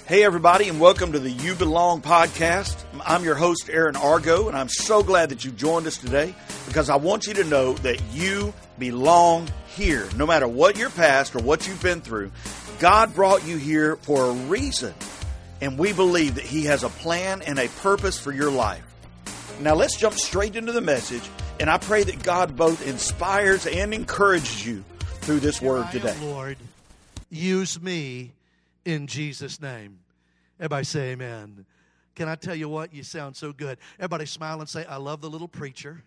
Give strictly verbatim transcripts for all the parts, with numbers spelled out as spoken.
Hey, everybody, and welcome to the You Belong podcast. I'm your host, Aaron Argo, and I'm so glad that you've joined us today because I want you to know that you belong here. No matter what your past or what you've been through, God brought you here for a reason, and we believe that He has a plan and a purpose for your life. Now, let's jump straight into the message, and I pray that God both inspires and encourages you through this Here word I today. am, Lord, use me in Jesus' name. Everybody say amen. Can I tell you what? You sound so good. Everybody smile and say, I love the little preacher.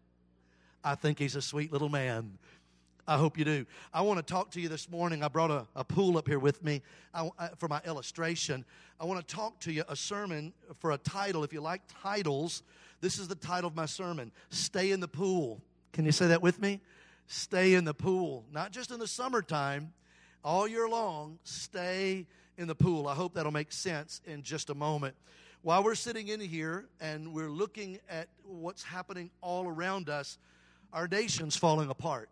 I think he's a sweet little man. I hope you do. I want to talk to you this morning. I brought a, a pool up here with me I, I, for my illustration. I want to talk to you a sermon for a title. If you like titles, this is the title of my sermon, Stay in the Pool. Can you say that with me? Stay in the pool. Not just in the summertime. All year long, stay in the pool. I hope that'll make sense in just a moment. While we're sitting in here and we're looking at what's happening all around us, our nation's falling apart.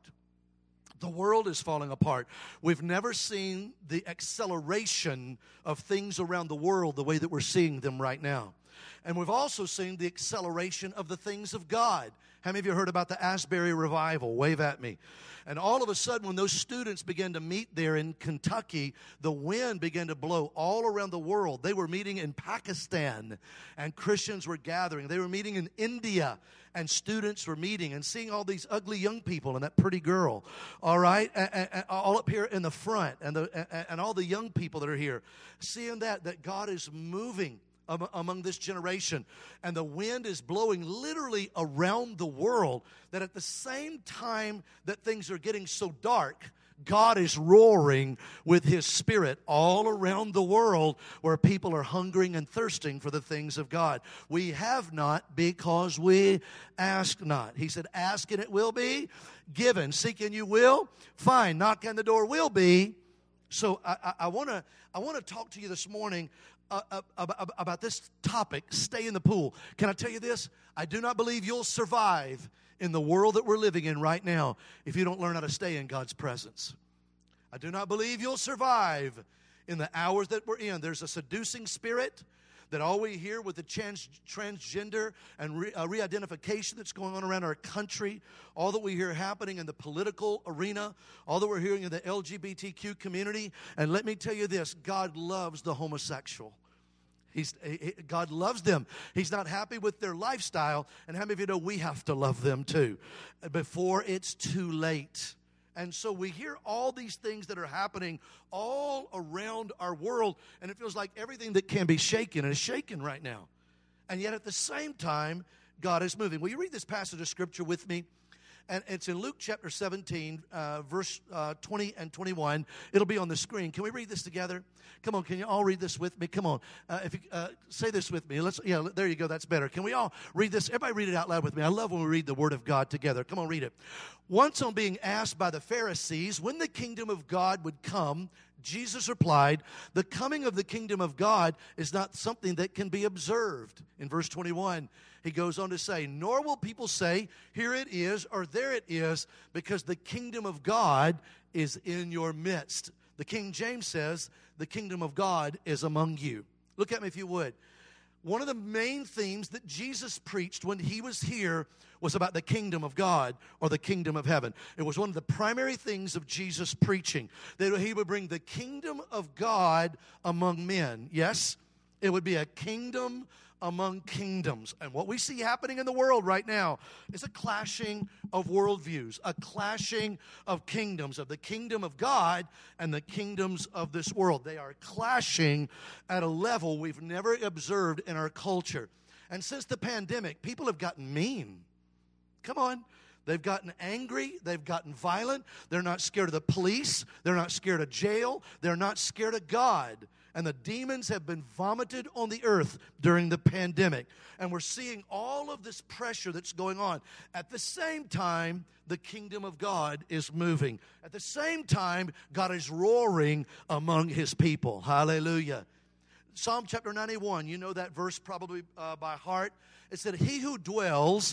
The world is falling apart. We've never seen the acceleration of things around the world the way that we're seeing them right now. And we've also seen the acceleration of the things of God. How many of you heard about the Asbury Revival? Wave at me. And all of a sudden, when those students began to meet there in Kentucky, the wind began to blow all around the world. They were meeting in Pakistan, and Christians were gathering. They were meeting in India, and students were meeting and seeing all these ugly young people and that pretty girl, all right, and, and, and all up here in the front, and, the, and, and all the young people that are here, seeing that, that God is moving among this generation, and the wind is blowing literally around the world, that at the same time that things are getting so dark, God is roaring with His Spirit all around the world where people are hungering and thirsting for the things of God. We have not because we ask not. He said, ask and it will be given. Seek and you will find. Knock and the door will be. So I, I want to I want to talk to you this morning Uh, about, about this topic, stay in the pool. Can I tell you this? I do not believe you'll survive in the world that we're living in right now if you don't learn how to stay in God's presence. I do not believe you'll survive in the hours that we're in. There's a seducing spirit that all we hear with the trans, transgender and re, uh, re-identification that's going on around our country, all that we hear happening in the political arena, all that we're hearing in the L G B T Q community. And let me tell you this, God loves the homosexual. He's, he, God loves them. He's not happy with their lifestyle. And how many of you know we have to love them too before it's too late? And so we hear all these things that are happening all around our world, and it feels like everything that can be shaken is shaken right now. And yet at the same time, God is moving. Will you read this passage of Scripture with me? And it's in Luke chapter seventeen, uh, verse uh, twenty and twenty-one. It'll be on the screen. Can we read this together? Come on, can you all read this with me? Come on. Uh, if you, uh, say this with me. Let's. Yeah, there you go. That's better. Can we all read this? Everybody read it out loud with me. I love when we read the Word of God together. Come on, read it. Once on being asked by the Pharisees when the kingdom of God would come, Jesus replied, the coming of the kingdom of God is not something that can be observed. In verse twenty-one, he goes on to say, nor will people say, here it is, or there it is, because the kingdom of God is in your midst. The King James says, the kingdom of God is among you. Look at me if you would. One of the main themes that Jesus preached when He was here was about the kingdom of God or the kingdom of heaven. It was one of the primary things of Jesus' preaching, that He would bring the kingdom of God among men. Yes, it would be a kingdom among kingdoms. And what we see happening in the world right now is a clashing of worldviews, a clashing of kingdoms, of the kingdom of God and the kingdoms of this world. They are clashing at a level we've never observed in our culture. And since the pandemic, people have gotten mean. Come on. They've gotten angry. They've gotten violent. They're not scared of the police. They're not scared of jail. They're not scared of God. And the demons have been vomited on the earth during the pandemic. And we're seeing all of this pressure that's going on. At the same time, the kingdom of God is moving. At the same time, God is roaring among His people. Hallelujah. Psalm chapter ninety-one, you know that verse probably uh, by heart. It said, he who dwells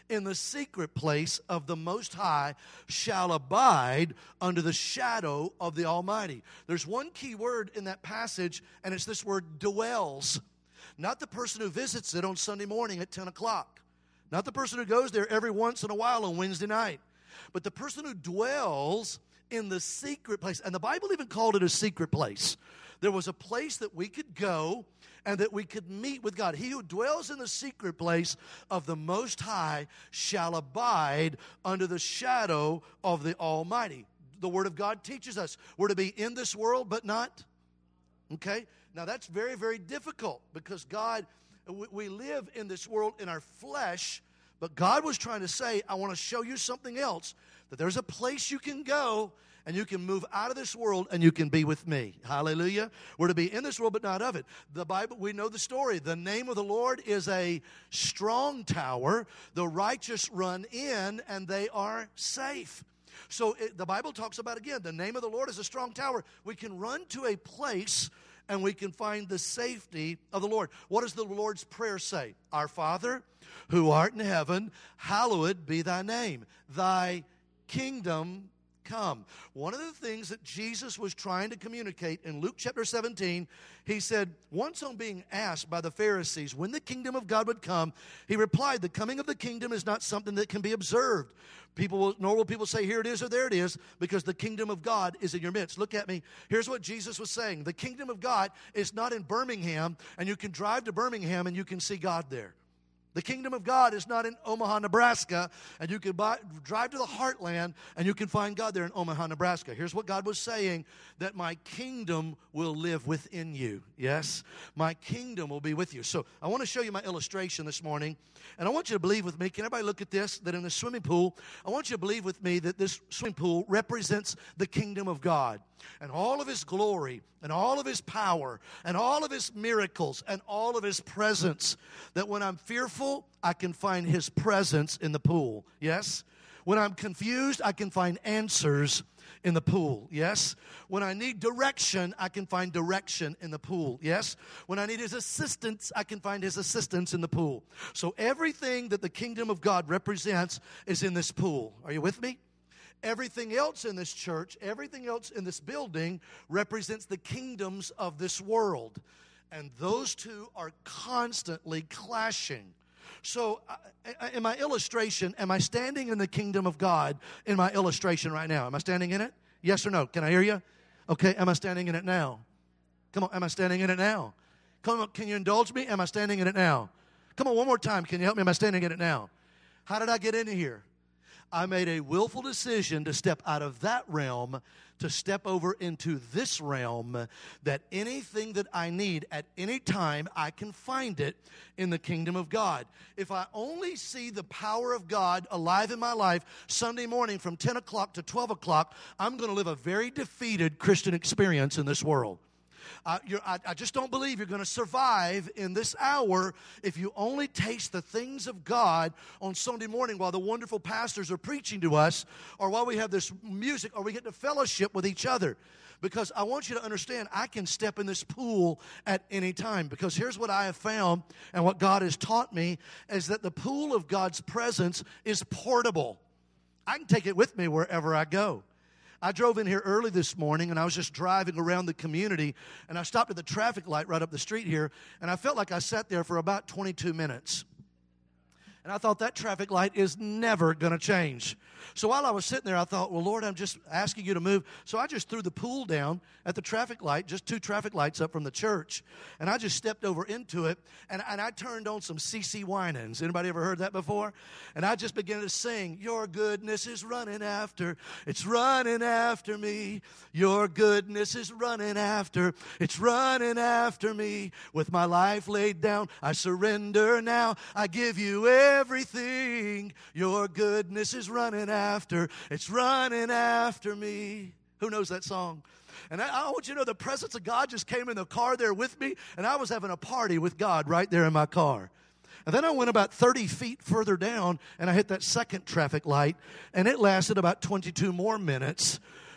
in the secret place of the Most High shall abide under the shadow of the Almighty. There's one key word in that passage, and it's this word dwells. Not the person who visits it on Sunday morning at ten o'clock. Not the person who goes there every once in a while on Wednesday night. But the person who dwells in the secret place. And the Bible even called it a secret place. There was a place that we could go and that we could meet with God. He who dwells in the secret place of the Most High shall abide under the shadow of the Almighty. The Word of God teaches us we're to be in this world, but not. Okay? Now that's very, very difficult because God, we live in this world in our flesh, but God was trying to say, I want to show you something else, that there's a place you can go and you can move out of this world and you can be with me. Hallelujah. We're to be in this world, but not of it. The Bible, we know the story. The name of the Lord is a strong tower. The righteous run in and they are safe. So it, the Bible talks about, again, the name of the Lord is a strong tower. We can run to a place and we can find the safety of the Lord. What does the Lord's Prayer say? Our Father, who art in heaven, hallowed be thy name. Thy kingdom come. One of the things that Jesus was trying to communicate in Luke chapter seventeen, he said, once on being asked by the Pharisees when the kingdom of God would come, he replied, the coming of the kingdom is not something that can be observed. People will, nor will people say, here it is or there it is, because the kingdom of God is in your midst. Look at me. Here's what Jesus was saying. The kingdom of God is not in Birmingham, and you can drive to Birmingham and you can see God there. The kingdom of God is not in Omaha, Nebraska, and you can buy, drive to the heartland and you can find God there in Omaha, Nebraska. Here's what God was saying, that my kingdom will live within you. Yes, my kingdom will be with you. So I want to show you my illustration this morning, and I want you to believe with me. Can everybody look at this, that in the swimming pool, I want you to believe with me that this swimming pool represents the kingdom of God and all of His glory and all of His power and all of His miracles and all of His presence, that when I'm fearful, I can find His presence in the pool. Yes? When I'm confused, I can find answers in the pool. Yes? When I need direction, I can find direction in the pool. Yes? When I need His assistance, I can find His assistance in the pool. So everything that the kingdom of God represents is in this pool. Are you with me? Everything else in this church, everything else in this building represents the kingdoms of this world. And those two are constantly clashing. So uh, in my illustration, am I standing in the kingdom of God in my illustration right now? Am I standing in it? Yes or no? Can I hear you? Okay, am I standing in it now? Come on, am I standing in it now? Come on, can you indulge me? Am I standing in it now? Come on, one more time. Can you help me? Am I standing in it now? How did I get into here? I made a willful decision to step out of that realm, to step over into this realm, that anything that I need at any time, I can find it in the kingdom of God. If I only see the power of God alive in my life Sunday morning from ten o'clock to twelve o'clock, I'm going to live a very defeated Christian experience in this world. Uh, you're, I, I just don't believe you're going to survive in this hour if you only taste the things of God on Sunday morning while the wonderful pastors are preaching to us, or while we have this music, or we get to fellowship with each other. Because I want you to understand, I can step in this pool at any time. Because here's what I have found, and what God has taught me, is that the pool of God's presence is portable. I can take it with me wherever I go. I drove in here early this morning, and I was just driving around the community, and I stopped at the traffic light right up the street here, and I felt like I sat there for about twenty-two minutes. And I thought, that traffic light is never going to change. So while I was sitting there, I thought, well, Lord, I'm just asking you to move. So I just threw the pool down at the traffic light, just two traffic lights up from the church. And I just stepped over into it, and, and I turned on some C C Winans. Anybody ever heard that before? And I just began to sing, your goodness is running after, it's running after me. Your goodness is running after, it's running after me. With my life laid down, I surrender now. I give you everything. Everything. Your goodness is running after, it's running after me. Who knows that song? And I, I want you to know the presence of God just came in the car there with me, and I was having a party with God right there in my car. And then I went about thirty feet further down, and I hit that second traffic light, and it lasted about twenty-two more minutes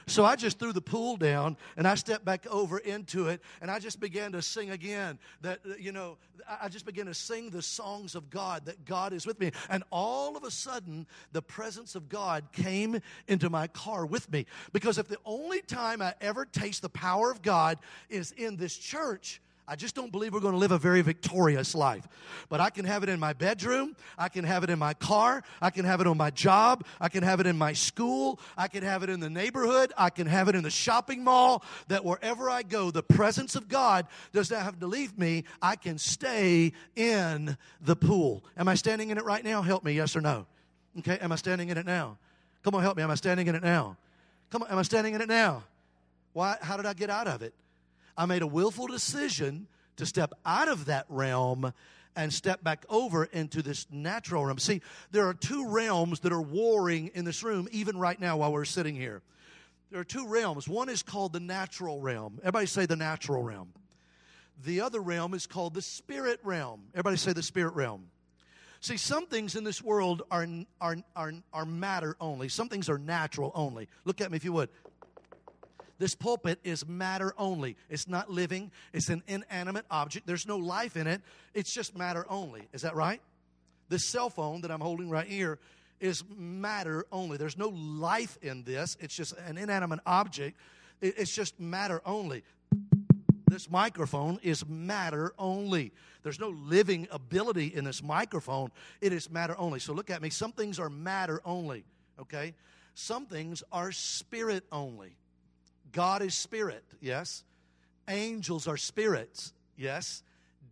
So I just threw the pool down, and I stepped back over into it, and I just began to sing again. That, you know, I just began to sing the songs of God, that God is with me. And all of a sudden, the presence of God came into my car with me. Because if the only time I ever taste the power of God is in this church, I just don't believe we're going to live a very victorious life. But I can have it in my bedroom. I can have it in my car. I can have it on my job. I can have it in my school. I can have it in the neighborhood. I can have it in the shopping mall. That wherever I go, the presence of God does not have to leave me. I can stay in the pool. Am I standing in it right now? Help me, yes or no? Okay, am I standing in it now? Come on, help me. Am I standing in it now? Come on, am I standing in it now? Why? How did I get out of it? I made a willful decision to step out of that realm and step back over into this natural realm. See, there are two realms that are warring in this room, even right now while we're sitting here. There are two realms. One is called the natural realm. Everybody say the natural realm. The other realm is called the spirit realm. Everybody say the spirit realm. See, some things in this world are, are, are, are matter only. Some things are natural only. Look at me if you would. This pulpit is matter only. It's not living. It's an inanimate object. There's no life in it. It's just matter only. Is that right? This cell phone that I'm holding right here is matter only. There's no life in this. It's just an inanimate object. It's just matter only. This microphone is matter only. There's no living ability in this microphone. It is matter only. So look at me. Some things are matter only, okay? Some things are spirit only. God is spirit, yes. Angels are spirits, yes.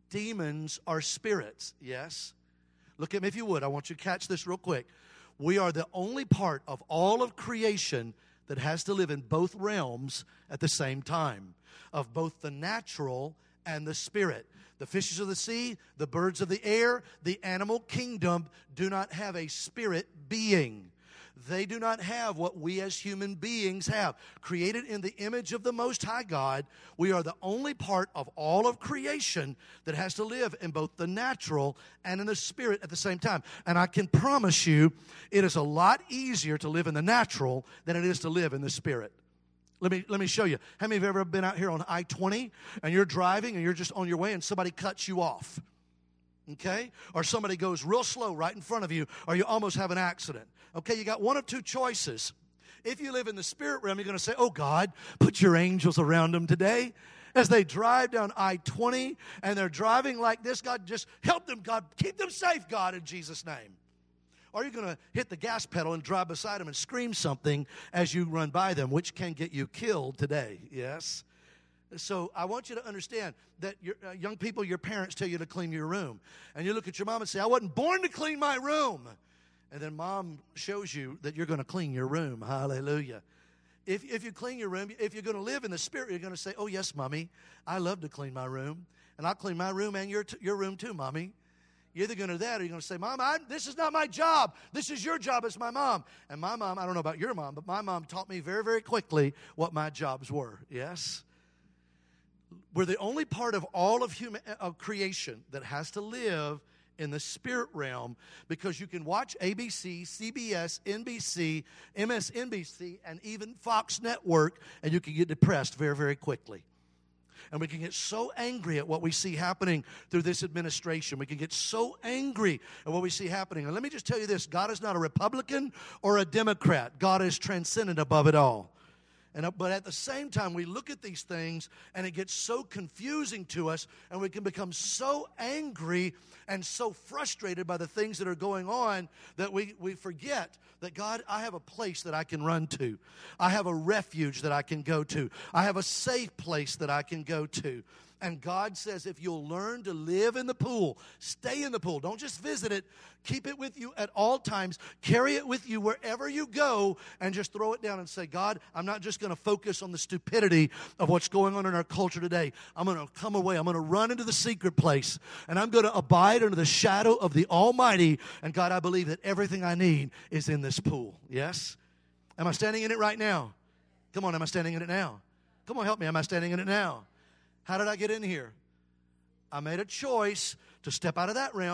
Demons are spirits, yes. Look at me if you would. I want you to catch this real quick. We are the only part of all of creation that has to live in both realms at the same time, of both the natural and the spirit. The fishes of the sea, the birds of the air, the animal kingdom do not have a spirit being. They do not have what we as human beings have. Created in the image of the Most High God, we are the only part of all of creation that has to live in both the natural and in the spirit at the same time. And I can promise you, it is a lot easier to live in the natural than it is to live in the spirit. Let me, let me show you. How many of you have ever been out here on I twenty and you're driving and you're just on your way and somebody cuts you off? Okay? Or somebody goes real slow right in front of you, or you almost have an accident. Okay, you got one of two choices. If you live in the spirit realm, you're going to say, oh, God, put your angels around them today. As they drive down I twenty and they're driving like this, God, just help them, God. Keep them safe, God, in Jesus' name. Or you're going to hit the gas pedal and drive beside them and scream something as you run by them, which can get you killed today, yes? So I want you to understand that your, uh, young people, your parents tell you to clean your room. And you look at your mom and say, I wasn't born to clean my room. And then mom shows you that you're going to clean your room. Hallelujah. If, if you clean your room, if you're going to live in the spirit, you're going to say, oh, yes, Mommy, I love to clean my room. And I'll clean my room and your, t- your room too, Mommy. You're either going to do that or you're going to say, Mom, I, this is not my job. This is your job as my mom. And my mom, I don't know about your mom, but my mom taught me very, very quickly what my jobs were. Yes? We're the only part of all of human of creation that has to live in the spirit realm, because you can watch A B C, C B S, N B C, M S N B C, and even Fox Network, and you can get depressed very, very quickly. And we can get so angry at what we see happening through this administration. We can get so angry at what we see happening. And let me just tell you this, God is not a Republican or a Democrat. God is transcendent above it all. And, but at the same time, we look at these things, and it gets so confusing to us, and we can become so angry and so frustrated by the things that are going on that we, we forget that, God, I have a place that I can run to. I have a refuge that I can go to. I have a safe place that I can go to. And God says, if you'll learn to live in the pool, stay in the pool. Don't just visit it. Keep it with you at all times. Carry it with you wherever you go, and just throw it down and say, God, I'm not just going to focus on the stupidity of what's going on in our culture today. I'm going to come away. I'm going to run into the secret place, and I'm going to abide under the shadow of the Almighty. And God, I believe that everything I need is in this pool. Yes? Am I standing in it right now? Come on, am I standing in it now? Come on, help me. Am I standing in it now? How did I get in here? I made a choice to step out of that realm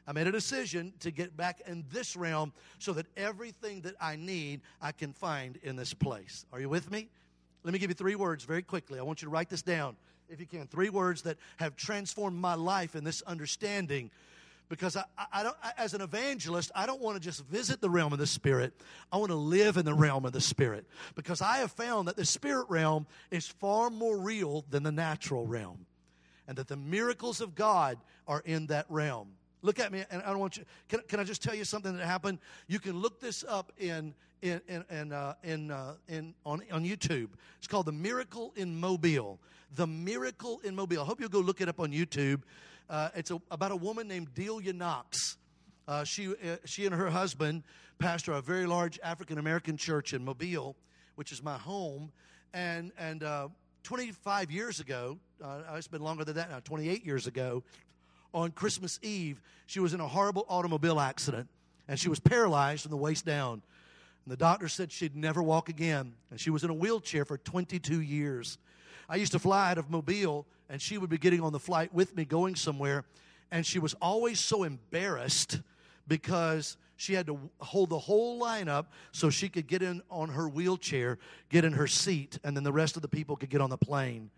I made a decision to get back in this realm so that everything that I need, I can find in this place. Are you with me? Let me give you three words very quickly. I want you to write this down if you can. Three words that have transformed my life in this understanding. Because I, I, I don't, I, as an evangelist, I don't want to just visit the realm of the Spirit. I want to live in the realm of the Spirit. Because I have found that the Spirit realm is far more real than the natural realm. And that the miracles of God are in that realm. Look at me, and I don't want you. Can, can I just tell you something that happened? You can look this up in in in in, uh, in, uh, in on on YouTube. It's called The Miracle in Mobile. The Miracle in Mobile. I hope you'll go look it up on YouTube. Uh, it's a, about a woman named Delia Knox. Uh, she uh, she and her husband pastor a very large African American church in Mobile, which is my home. And and uh, twenty-five years ago, uh, it's been longer than that now. twenty-eight years ago. On Christmas Eve, she was in a horrible automobile accident, and she was paralyzed from the waist down. And the doctor said she'd never walk again, and she was in a wheelchair for twenty-two years. I used to fly out of Mobile, and she would be getting on the flight with me going somewhere, and she was always so embarrassed because she had to hold the whole line up so she could get in on her wheelchair, get in her seat, and then the rest of the people could get on the plane.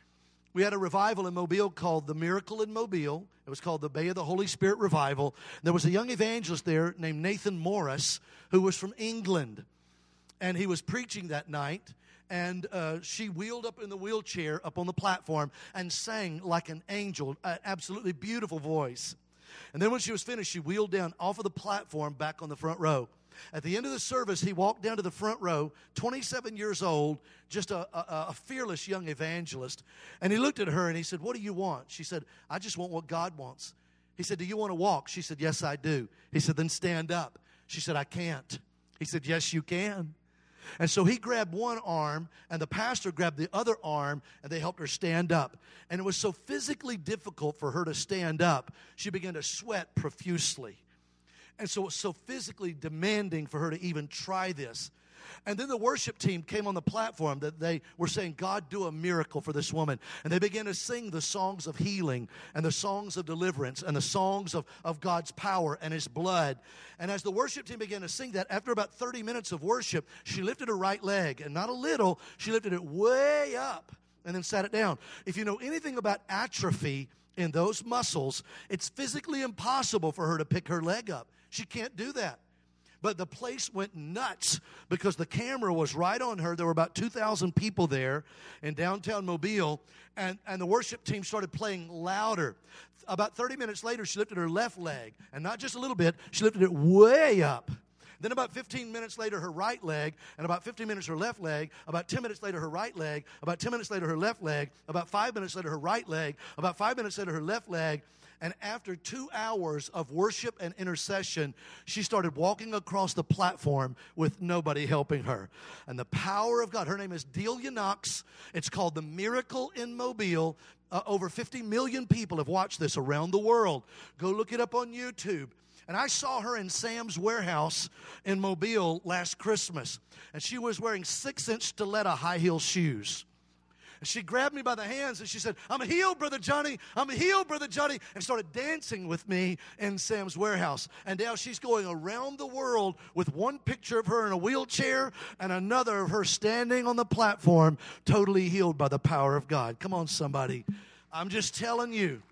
We had a revival in Mobile called The Miracle in Mobile. It was called the Bay of the Holy Spirit Revival. There was a young evangelist there named Nathan Morris who was from England. And he was preaching that night. And uh, she wheeled up in the wheelchair up on the platform and sang like an angel, an absolutely beautiful voice. And then when she was finished, she wheeled down off of the platform back on the front row. At the end of the service, he walked down to the front row, twenty-seven years old, just a, a, a fearless young evangelist. And he looked at her and he said, "What do you want?" She said, "I just want what God wants." He said, "Do you want to walk?" She said, "Yes, I do." He said, "Then stand up." She said, "I can't." He said, "Yes, you can." And so he grabbed one arm, and the pastor grabbed the other arm, and they helped her stand up. And it was so physically difficult for her to stand up, she began to sweat profusely. And so it was so physically demanding for her to even try this. And then the worship team came on the platform that they were saying, "God, do a miracle for this woman." And they began to sing the songs of healing and the songs of deliverance and the songs of, of God's power and His blood. And as the worship team began to sing that, after about thirty minutes of worship, she lifted her right leg. And not a little, she lifted it way up and then sat it down. If you know anything about atrophy in those muscles, it's physically impossible for her to pick her leg up. She can't do that. But the place went nuts because the camera was right on her. There were about two thousand people there in downtown Mobile, and, and the worship team started playing louder. About thirty minutes later, she lifted her left leg, and not just a little bit, she lifted it way up. Then about fifteen minutes later, her right leg, and about fifteen minutes her left leg, about ten minutes later her right leg, about ten minutes later her left leg, about five minutes later her right leg, about five minutes later her left leg. And after two hours of worship and intercession, she started walking across the platform with nobody helping her. And the power of God, her name is Delia Knox. It's called The Miracle in Mobile. Uh, over fifty million people have watched this around the world. Go look it up on YouTube. And I saw her in Sam's Warehouse in Mobile last Christmas. And she was wearing six-inch stiletto high-heel shoes. And she grabbed me by the hands and she said, "I'm healed, Brother Johnny. I'm healed, Brother Johnny." And started dancing with me in Sam's Warehouse. And now she's going around the world with one picture of her in a wheelchair and another of her standing on the platform, totally healed by the power of God. Come on, somebody. I'm just telling you.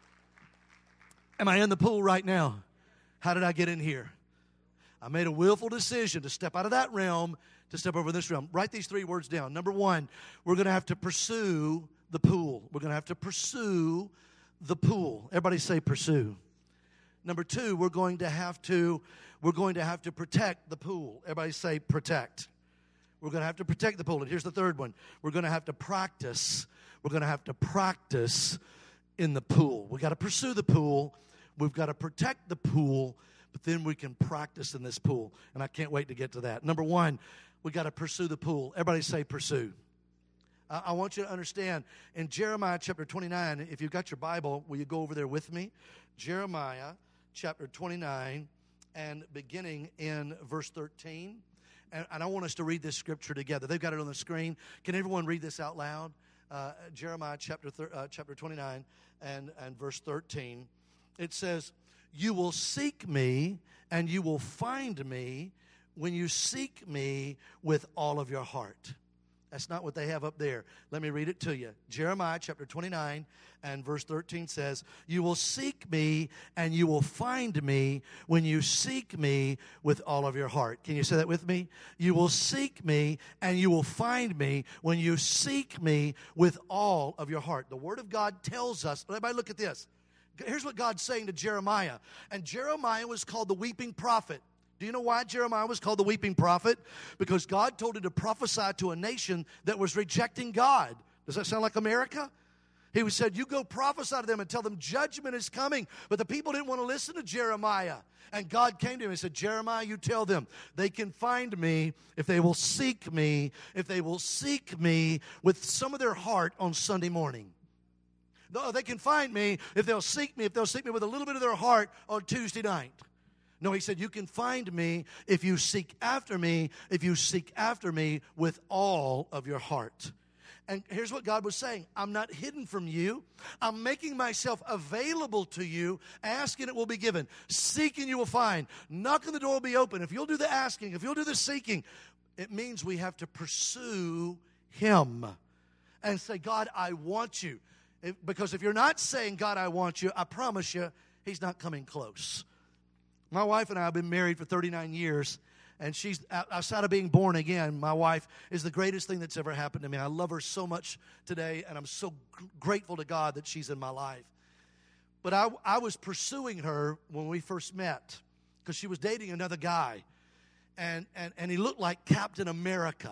Am I in the pool right now? How did I get in here? I made a willful decision to step out of that realm to step over this realm. Write these three words down. Number one, we're going to have to pursue the pool. We're going to have to pursue the pool. Everybody say pursue. Number two, we're going to have to we're going to have to protect the pool. Everybody say protect. We're going to have to protect the pool. And here's the third one. We're going to have to practice. We're going to have to practice in the pool. We've got to pursue the pool. We've got to protect the pool. But then we can practice in this pool. And I can't wait to get to that. Number one, we got to pursue the pool. Everybody say pursue. I, I want you to understand, in Jeremiah chapter twenty-nine, if you've got your Bible, will you go over there with me? Jeremiah chapter twenty-nine, and beginning in verse thirteen. And, and I want us to read this scripture together. They've got it on the screen. Can everyone read this out loud? Uh, Jeremiah chapter thir- uh, chapter twenty-nine and, and verse thirteen. It says, You will seek me, and you will find me when you seek me with all of your heart. That's not what they have up there. Let me read it to you. Jeremiah chapter twenty-nine and verse thirteen says, you will seek me and you will find me when you seek me with all of your heart. Can you say that with me? You will seek me and you will find me when you seek me with all of your heart. The Word of God tells us, everybody look at this. Here's what God's saying to Jeremiah. And Jeremiah was called the weeping prophet. Do you know why Jeremiah was called the weeping prophet? Because God told him to prophesy to a nation that was rejecting God. Does that sound like America? He said, you go prophesy to them and tell them judgment is coming. But the people didn't want to listen to Jeremiah. And God came to him and said, Jeremiah, you tell them they can find me if they will seek me, if they will seek me with some of their heart on Sunday morning. No, they can find me if they'll seek me, if they'll seek me with a little bit of their heart on Tuesday night. No, he said, you can find me if you seek after me, if you seek after me with all of your heart. And here's what God was saying. I'm not hidden from you. I'm making myself available to you. Ask and it will be given. Seek and you will find. Knock and the door will be open. If you'll do the asking, if you'll do the seeking, it means we have to pursue him and say, God, I want you. If, because if you're not saying, God, I want you, I promise you, he's not coming close. My wife and I have been married for thirty-nine years, and she's, outside of being born again, my wife is the greatest thing that's ever happened to me. I love her so much today, and I'm so g- grateful to God that she's in my life. But I, I was pursuing her when we first met because she was dating another guy, and, and, and he looked like Captain America.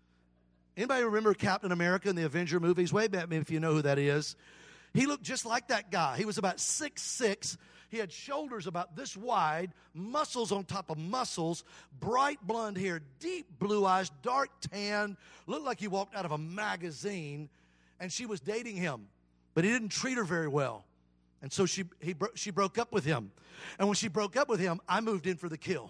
Anybody remember Captain America in the Avenger movies? Wave at me if you know who that is. He looked just like that guy. He was about six six. He had shoulders about this wide, muscles on top of muscles, bright blonde hair, deep blue eyes, dark tan, looked like he walked out of a magazine, and she was dating him. But he didn't treat her very well. And so she, he, she broke up with him. And when she broke up with him, I moved in for the kill.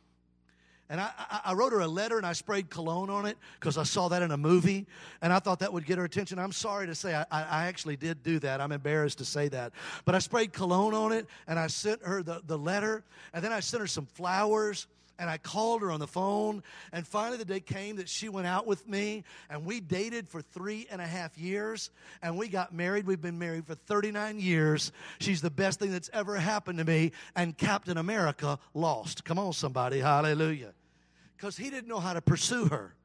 And I, I, I wrote her a letter, and I sprayed cologne on it because I saw that in a movie, and I thought that would get her attention. I'm sorry to say I, I actually did do that. I'm embarrassed to say that. But I sprayed cologne on it, and I sent her the, the letter, and then I sent her some flowers, and I called her on the phone, and finally the day came that she went out with me, and we dated for three and a half years, and we got married. We've been married for thirty-nine years. She's the best thing that's ever happened to me, and Captain America lost. Come on, somebody. Hallelujah. Because he didn't know how to pursue her.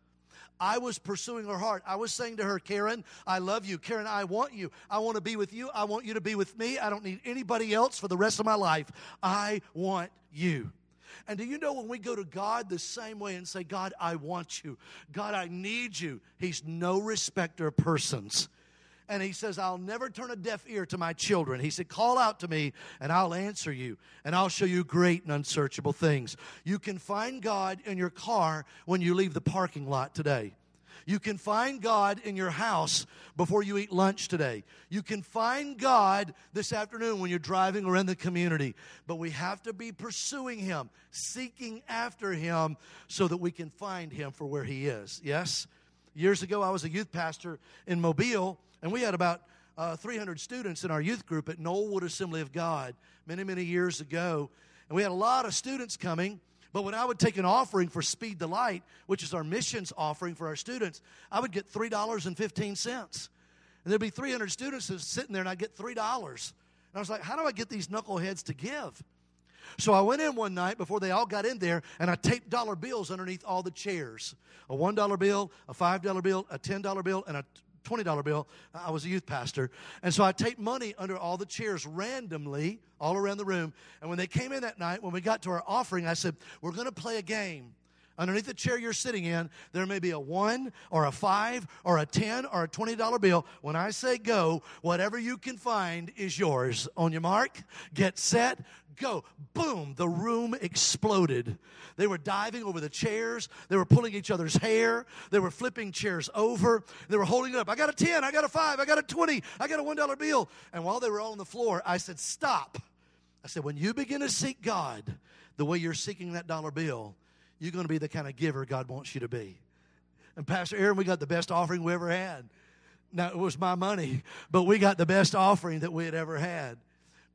I was pursuing her heart. I was saying to her, Karen, I love you. Karen, I want you. I want to be with you. I want you to be with me. I don't need anybody else for the rest of my life. I want you. And do you know when we go to God the same way and say, God, I want you. God, I need you. He's no respecter of persons. And he says, I'll never turn a deaf ear to my children. He said, call out to me, and I'll answer you, and I'll show you great and unsearchable things. You can find God in your car when you leave the parking lot today. You can find God in your house before you eat lunch today. You can find God this afternoon when you're driving around the community. But we have to be pursuing him, seeking after him so that we can find him for where he is. Yes? Years ago, I was a youth pastor in Mobile, and we had about uh, three hundred students in our youth group at Knollwood Assembly of God many, many years ago. And we had a lot of students coming. But when I would take an offering for Speed the Light, which is our missions offering for our students, I would get three dollars and fifteen cents. And there'd be three hundred students sitting there, and I'd get three dollars. And I was like, how do I get these knuckleheads to give? So I went in one night before they all got in there, and I taped dollar bills underneath all the chairs. A one dollar bill, a five dollar bill, a ten dollar bill, and a twenty dollar bill. I was a youth pastor. And so I taped money under all the chairs randomly all around the room. And when they came in that night, when we got to our offering, I said, we're going to play a game. Underneath the chair you're sitting in, there may be a one or a five or a ten or a twenty dollar bill. When I say go, whatever you can find is yours. On your mark, get set, go. Boom, the room exploded. They were diving over the chairs. They were pulling each other's hair. They were flipping chairs over. They were holding it up. I got a ten, I got a five, I got a twenty, I got a one dollar bill. And while they were all on the floor, I said, stop. I said, when you begin to seek God the way you're seeking that dollar bill, you're going to be the kind of giver God wants you to be. And Pastor Aaron, we got the best offering we ever had. Now, it was my money, but we got the best offering that we had ever had.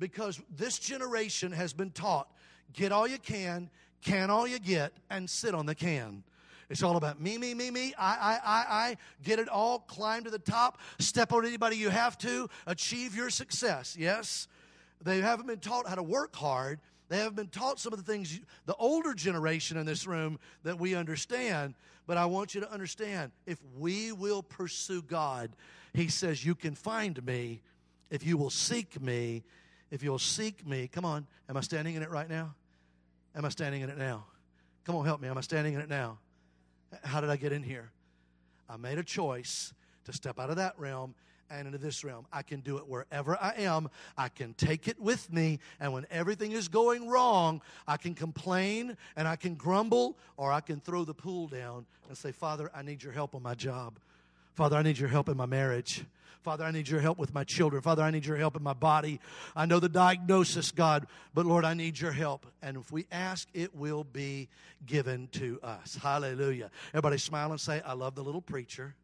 Because this generation has been taught, get all you can, can all you get, and sit on the can. It's all about me, me, me, me, I, I, I, I. Get it all, climb to the top, step on anybody you have to, achieve your success. Yes? They haven't been taught how to work hard. They haven't been taught some of the things, you, the older generation in this room, that we understand. But I want you to understand, if we will pursue God, He says you can find me if you will seek me. If you'll seek me. Come on. Am I standing in it right now? Am I standing in it now? Come on, help me. Am I standing in it now? How did I get in here? I made a choice to step out of that realm and into this realm. I can do it wherever I am. I can take it with me. And when everything is going wrong, I can complain and I can grumble, or I can throw the pool down and say, Father, I need your help on my job. Father, I need your help in my marriage. Father, I need your help with my children. Father, I need your help in my body. I know the diagnosis, God, but Lord, I need your help. And if we ask, it will be given to us. Hallelujah. Everybody smile and say, I love the little preacher.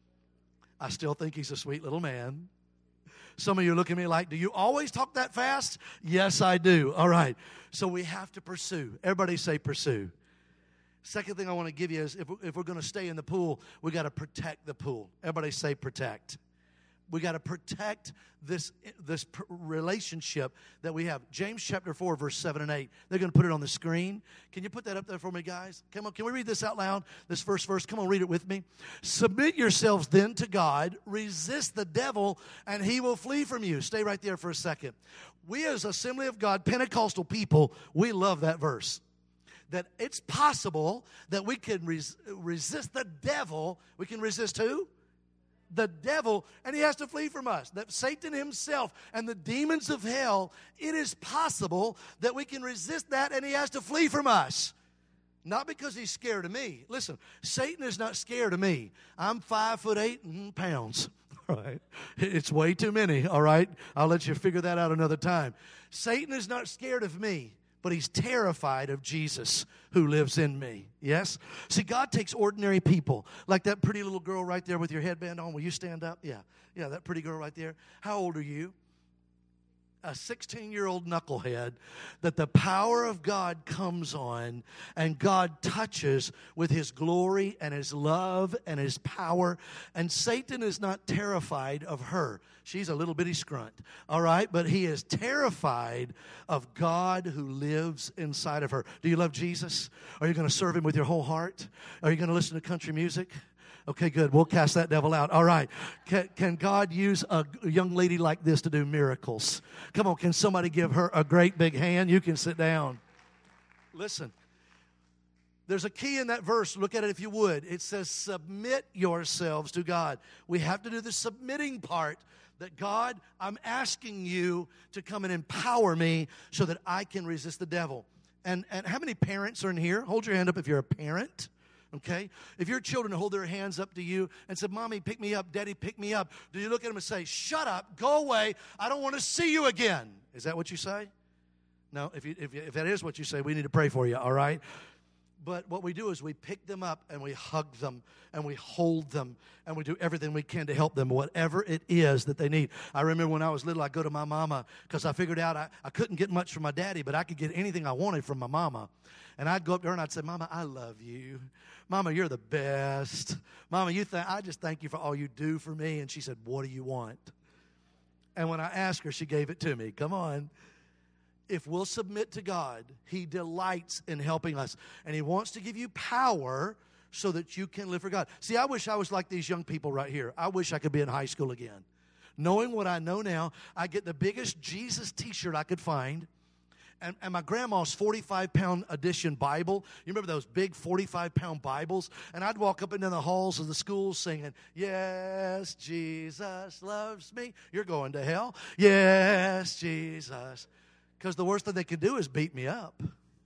I still think he's a sweet little man. Some of you look at me like, do you always talk that fast? Yes, I do. All right. So we have to pursue. Everybody say pursue. Second thing I want to give you is if, if we're going to stay in the pool, we got to protect the pool. Everybody say protect. We got to protect this, this relationship that we have. James chapter four, verse seven and eight. They're going to put it on the screen. Can you put that up there for me, guys? Come on, can we read this out loud? This first verse. Come on, read it with me. Submit yourselves then to God. Resist the devil, and he will flee from you. Stay right there for a second. We as Assembly of God, Pentecostal people, we love that verse. That it's possible that we can res- resist the devil. We can resist who? The devil, and he has to flee from us. That Satan himself and the demons of hell, it is possible that we can resist that and he has to flee from us. Not because he's scared of me. Listen, Satan is not scared of me. I'm five foot eight pounds. All right. It's way too many, all right? I'll let you figure that out another time. Satan is not scared of me, but he's terrified of Jesus who lives in me. Yes? See, God takes ordinary people, like that pretty little girl right there with your headband on. Will you stand up? Yeah. Yeah, that pretty girl right there. How old are you? A sixteen-year-old knucklehead that the power of God comes on and God touches with His glory and His love and His power. And Satan is not terrified of her. She's a little bitty scrunt, all right? But he is terrified of God who lives inside of her. Do you love Jesus? Are you going to serve Him with your whole heart? Are you going to listen to country music? Okay, good. We'll cast that devil out. All right. Can, can God use a young lady like this to do miracles? Come on, can somebody give her a great big hand? You can sit down. Listen, there's a key in that verse. Look at it if you would. It says, submit yourselves to God. We have to do the submitting part. That God, I'm asking you to come and empower me so that I can resist the devil. And, and how many parents are in here? Hold your hand up if you're a parent. Okay? If your children hold their hands up to you and say, Mommy, pick me up, Daddy, pick me up, do you look at them and say, shut up, go away, I don't want to see you again? Is that what you say? No, if, you, if, you, if that is what you say, we need to pray for you, all right? But what we do is we pick them up and we hug them and we hold them and we do everything we can to help them, whatever it is that they need. I remember when I was little, I'd go to my mama because I figured out I, I couldn't get much from my daddy, but I could get anything I wanted from my mama. And I'd go up to her and I'd say, Mama, I love you. Mama, you're the best. Mama, you th- I just thank you for all you do for me. And she said, what do you want? And when I asked her, she gave it to me. Come on. If we'll submit to God, He delights in helping us. And He wants to give you power so that you can live for God. See, I wish I was like these young people right here. I wish I could be in high school again. Knowing what I know now, I get the biggest Jesus t-shirt I could find. And, and my grandma's forty-five pound edition Bible. You remember those big forty-five pound Bibles? And I'd walk up into the halls of the schools singing, yes, Jesus loves me. You're going to hell. Yes, Jesus. Because the worst thing they can do is beat me up.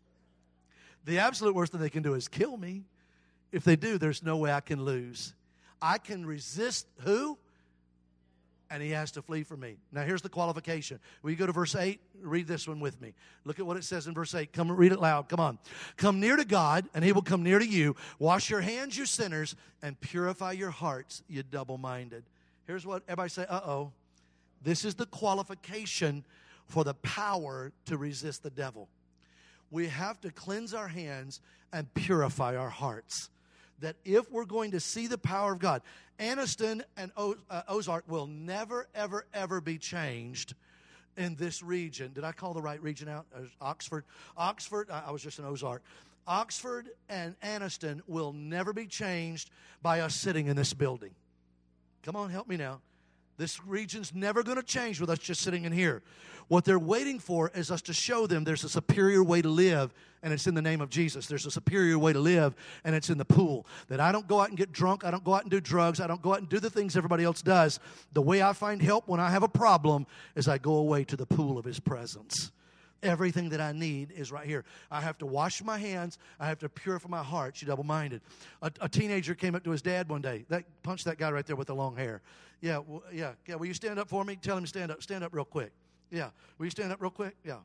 The absolute worst thing they can do is kill me. If they do, there's no way I can lose. I can resist who? And he has to flee from me. Now, here's the qualification. Will you go to verse eight? Read this one with me. Look at what it says in verse eight. Come read it loud. Come on. Come near to God, and He will come near to you. Wash your hands, you sinners, and purify your hearts, you double-minded. Here's what everybody say, uh-oh. This is the qualification for the power to resist the devil. We have to cleanse our hands and purify our hearts. That if we're going to see the power of God, Anniston and o- uh, Ozark will never, ever, ever be changed in this region. Did I call the right region out? Uh, Oxford. Oxford, I, I was just in Ozark. Oxford and Anniston will never be changed by us sitting in this building. Come on, help me now. This region's never going to change with us just sitting in here. What they're waiting for is us to show them there's a superior way to live, and it's in the name of Jesus. There's a superior way to live, and it's in the pool. That I don't go out and get drunk. I don't go out and do drugs. I don't go out and do the things everybody else does. The way I find help when I have a problem is I go away to the pool of His presence. Everything that I need is right here. I have to wash my hands. I have to purify my heart. She's double-minded. A, a teenager came up to his dad one day. That punched that guy right there with the long hair. Yeah, well, yeah, yeah. Will you stand up for me? Tell him to stand up. Stand up real quick. Yeah. Will you stand up real quick? Yeah.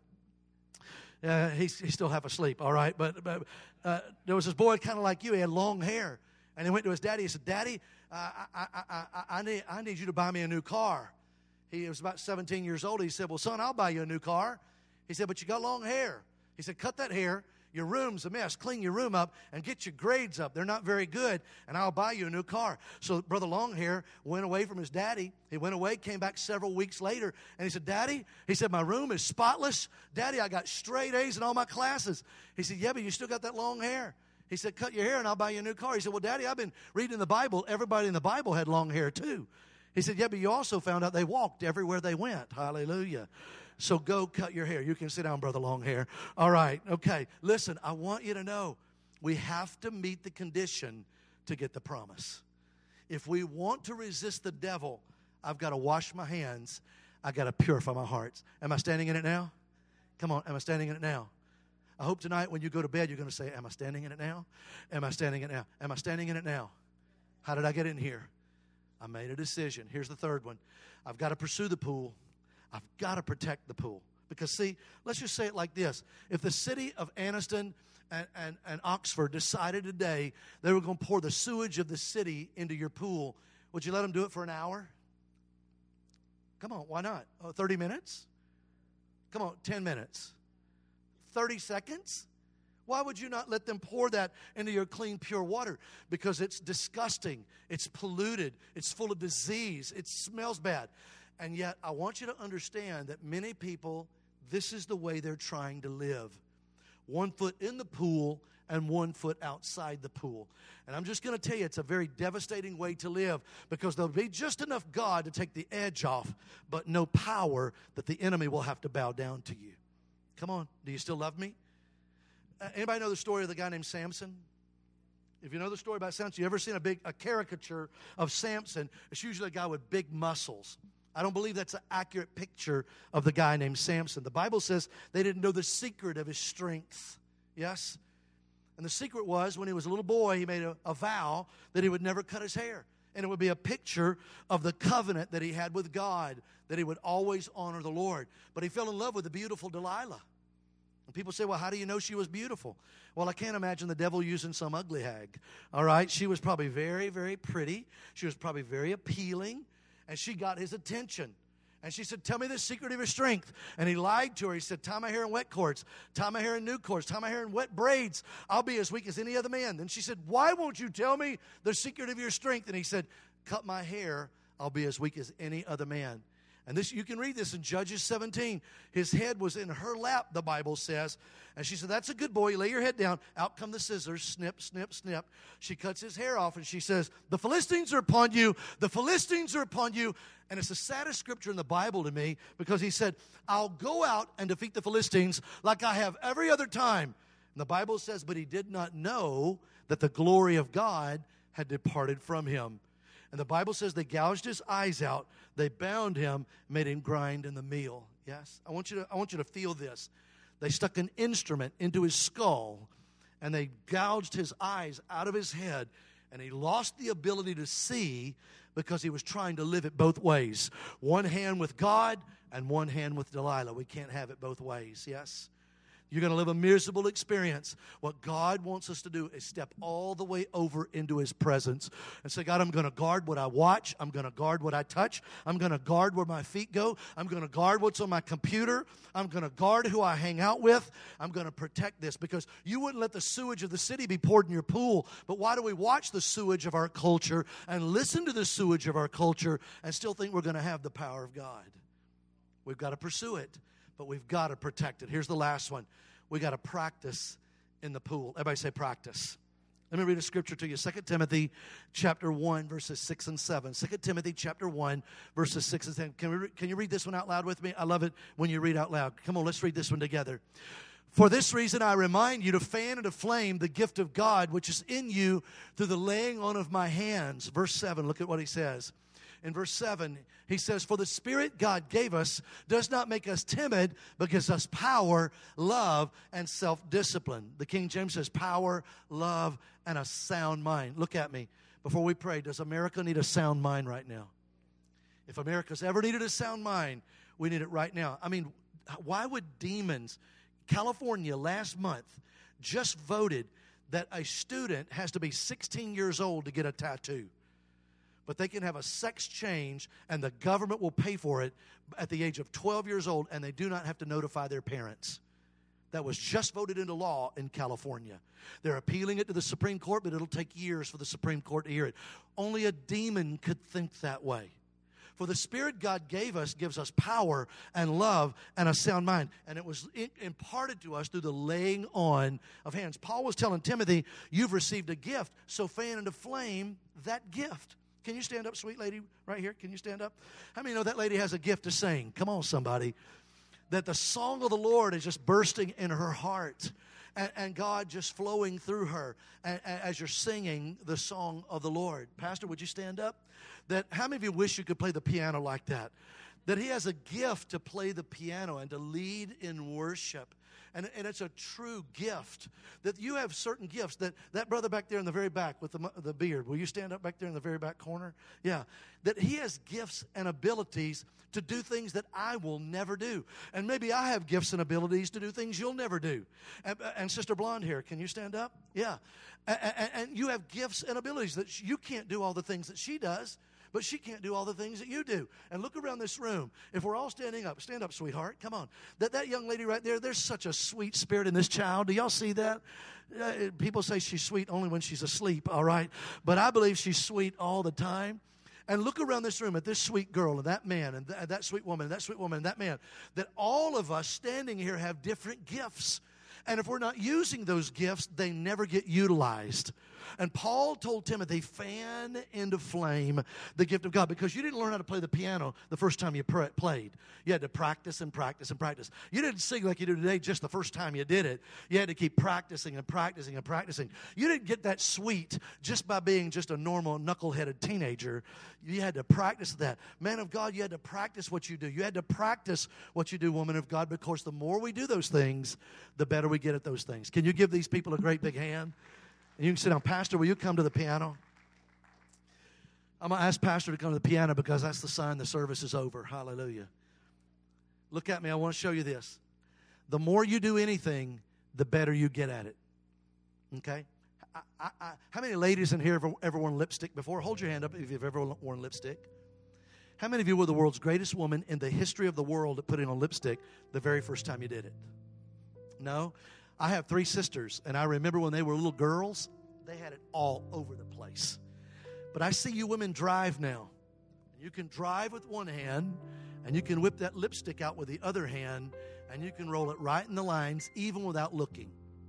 Uh, he's, he's still half asleep, all right? But, but uh, there was this boy kind of like you. He had long hair. And he went to his daddy. He said, Daddy, uh, I, I, I, I, need, I need you to buy me a new car. He was about seventeen years old. He said, well, son, I'll buy you a new car. He said, but you got long hair. He said, cut that hair. Your room's a mess. Clean your room up and get your grades up. They're not very good, and I'll buy you a new car. So Brother Longhair went away from his daddy. He went away, came back several weeks later, and he said, Daddy, he said, my room is spotless. Daddy, I got straight A's in all my classes. He said, yeah, but you still got that long hair. He said, cut your hair, and I'll buy you a new car. He said, well, Daddy, I've been reading the Bible. Everybody in the Bible had long hair, too. He said, yeah, but you also found out they walked everywhere they went. Hallelujah. So go cut your hair. You can sit down, Brother Longhair. All right, okay. Listen, I want you to know we have to meet the condition to get the promise. If we want to resist the devil, I've got to wash my hands. I've got to purify my hearts. Am I standing in it now? Come on, am I standing in it now? I hope tonight when you go to bed, you're going to say, am I standing in it now? Am I standing in it now? Am I standing in it now? How did I get in here? I made a decision. Here's the third one. I've got to pursue the pool. I've got to protect the pool. Because, see, let's just say it like this. If the city of Anniston and, and, and Oxford decided today they were going to pour the sewage of the city into your pool, would you let them do it for an hour? Come on, why not? Oh, thirty minutes? Come on, ten minutes. thirty seconds? Why would you not let them pour that into your clean, pure water? Because it's disgusting. It's polluted. It's full of disease. It smells bad. And yet, I want you to understand that many people, this is the way they're trying to live. One foot in the pool and one foot outside the pool. And I'm just going to tell you, it's a very devastating way to live because there'll be just enough God to take the edge off, but no power that the enemy will have to bow down to you. Come on, do you still love me? Uh, anybody know the story of the guy named Samson? If you know the story about Samson, you ever seen a big a caricature of Samson? It's usually a guy with big muscles. I don't believe that's an accurate picture of the guy named Samson. The Bible says they didn't know the secret of his strength. Yes? And the secret was when he was a little boy, he made a, a vow that he would never cut his hair. And it would be a picture of the covenant that he had with God, that he would always honor the Lord. But he fell in love with the beautiful Delilah. And people say, well, how do you know she was beautiful? Well, I can't imagine the devil using some ugly hag. All right? She was probably very, very pretty. She was probably very appealing. And she got his attention. And she said, tell me the secret of your strength. And he lied to her. He said, tie my hair in wet cords. Tie my hair in new cords. Tie my hair in wet braids. I'll be as weak as any other man. Then she said, why won't you tell me the secret of your strength? And he said, cut my hair. I'll be as weak as any other man. And this, you can read this in Judges seventeen. His head was in her lap, the Bible says. And she said, that's a good boy. Lay your head down. Out come the scissors. Snip, snip, snip. She cuts his hair off and she says, the Philistines are upon you. The Philistines are upon you. And it's the saddest scripture in the Bible to me because he said, I'll go out and defeat the Philistines like I have every other time. And the Bible says, but he did not know that the glory of God had departed from him. And the Bible says they gouged his eyes out. They bound him, made him grind in the meal. Yes? I want you to, I want you to feel this. They stuck an instrument into his skull, and they gouged his eyes out of his head, and he lost the ability to see because he was trying to live it both ways. One hand with God and one hand with Delilah. We can't have it both ways, yes? You're going to live a miserable experience. What God wants us to do is step all the way over into His presence and say, God, I'm going to guard what I watch. I'm going to guard what I touch. I'm going to guard where my feet go. I'm going to guard what's on my computer. I'm going to guard who I hang out with. I'm going to protect this, because you wouldn't let the sewage of the city be poured in your pool. But why do we watch the sewage of our culture and listen to the sewage of our culture and still think we're going to have the power of God? We've got to pursue it, but we've got to protect it. Here's the last one. We got to practice in the pool. Everybody say practice. Let me read a scripture to you. Second Timothy chapter one, verses six and seven. Second Timothy chapter one, verses six and seven. Can, we re- can you read this one out loud with me? I love it when you read out loud. Come on, let's read this one together. For this reason I remind you to fan into flame the gift of God which is in you through the laying on of my hands. Verse seven, look at what he says. In verse seven, he says, for the Spirit God gave us does not make us timid, but gives us power, love, and self-discipline. The King James says power, love, and a sound mind. Look at me. Before we pray, does America need a sound mind right now? If America's ever needed a sound mind, we need it right now. I mean, why would demons... California last month just voted that a student has to be sixteen years old to get a tattoo. But they can have a sex change, and the government will pay for it at the age of twelve years old, and they do not have to notify their parents. That was just voted into law in California. They're appealing it to the Supreme Court, but it'll take years for the Supreme Court to hear it. Only a demon could think that way. For the Spirit God gave us gives us power and love and a sound mind. And it was imparted to us through the laying on of hands. Paul was telling Timothy, you've received a gift, so fan into flame that gift. Can you stand up, sweet lady, right here? Can you stand up? How many know that lady has a gift to sing? Come on, somebody. That the song of the Lord is just bursting in her heart. And, and God just flowing through her and, and as you're singing the song of the Lord. Pastor, would you stand up? That how many of you wish you could play the piano like that? That he has a gift to play the piano and to lead in worship. And, and it's a true gift. That you have certain gifts. That, that brother back there in the very back with the, the beard, will you stand up back there in the very back corner? Yeah. That he has gifts and abilities to do things that I will never do. And maybe I have gifts and abilities to do things you'll never do. And, and Sister Blonde here, can you stand up? Yeah. And, and, and you have gifts and abilities that you can't do all the things that she does. But she can't do all the things that you do. And look around this room. If we're all standing up, stand up, sweetheart. Come on. That that young lady right there, there's such a sweet spirit in this child. Do y'all see that? Uh, people say she's sweet only when she's asleep, all right? But I believe she's sweet all the time. And look around this room at this sweet girl and that man and th- that sweet woman and that sweet woman and that man. That all of us standing here have different gifts. And if we're not using those gifts, they never get utilized. And Paul told Timothy, fan into flame the gift of God. Because you didn't learn how to play the piano the first time you pr- played. You had to practice and practice and practice. You didn't sing like you do today just the first time you did it. You had to keep practicing and practicing and practicing. You didn't get that sweet just by being just a normal knuckle-headed teenager. You had to practice that. Man of God, you had to practice what you do. You had to practice what you do, woman of God, because the more we do those things, the better we get at those things. Can you give these people a great big hand? And you can sit down. Pastor, will you come to the piano? I'm going to ask Pastor to come to the piano because that's the sign the service is over. Hallelujah. Look at me. I want to show you this. The more you do anything, the better you get at it. Okay? I, I, I, how many ladies in here have ever, ever worn lipstick before? Hold your hand up if you've ever worn lipstick. How many of you were the world's greatest woman in the history of the world at putting on lipstick the very first time you did it? No? I have three sisters, and I remember when they were little girls, they had it all over the place. But I see you women drive now. You can drive with one hand, and you can whip that lipstick out with the other hand, and you can roll it right in the lines, even without looking.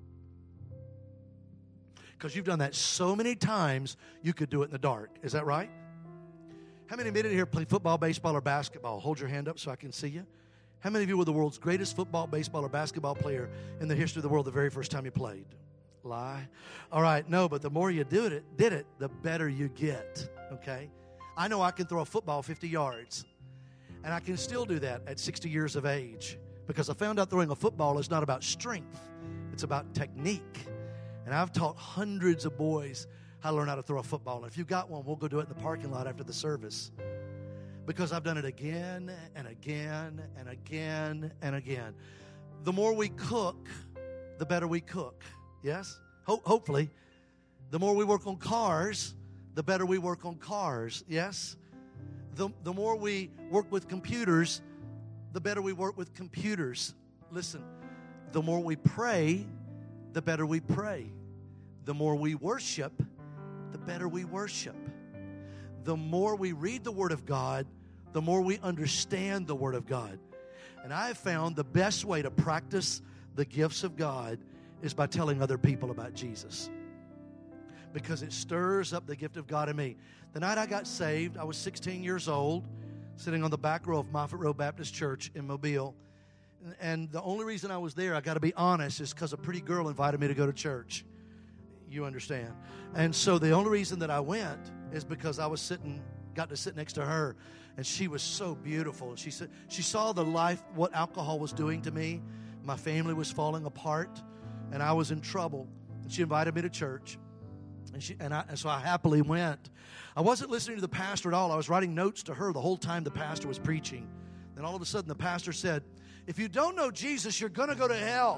Because you've done that so many times, you could do it in the dark. Is that right? How many men in here play football, baseball, or basketball? Hold your hand up so I can see you. How many of you were the world's greatest football, baseball, or basketball player in the history of the world the very first time you played? Lie. All right, no, but the more you did it, did it, the better you get, okay? I know I can throw a football fifty yards, and I can still do that at sixty years of age because I found out throwing a football is not about strength. It's about technique. And I've taught hundreds of boys how to learn how to throw a football. And if you've got one, we'll go do it in the parking lot after the service. Because I've done it again and again and again and again. The more we cook, the better we cook. Yes? Ho- hopefully. The more we work on cars, the better we work on cars. Yes? The, the more we work with computers, the better we work with computers. Listen, the more we pray, the better we pray. The more we worship, the better we worship. The more we read the Word of God, the more we understand the Word of God. And I have found the best way to practice the gifts of God is by telling other people about Jesus, because it stirs up the gift of God in me. The night I got saved, I was sixteen years old, sitting on the back row of Moffett Road Baptist Church in Mobile. And the only reason I was there, I got to be honest, is because a pretty girl invited me to go to church. You understand? And so the only reason that I went is because I was sitting, got to sit next to her, and she was so beautiful. And she said she saw the life, what alcohol was doing to me. My family was falling apart, and I was in trouble. And she invited me to church, and she and, I, and so I happily went. I wasn't listening to the pastor at all. I was writing notes to her the whole time the pastor was preaching. Then all of a sudden the pastor said, "If you don't know Jesus, you're going to go to hell."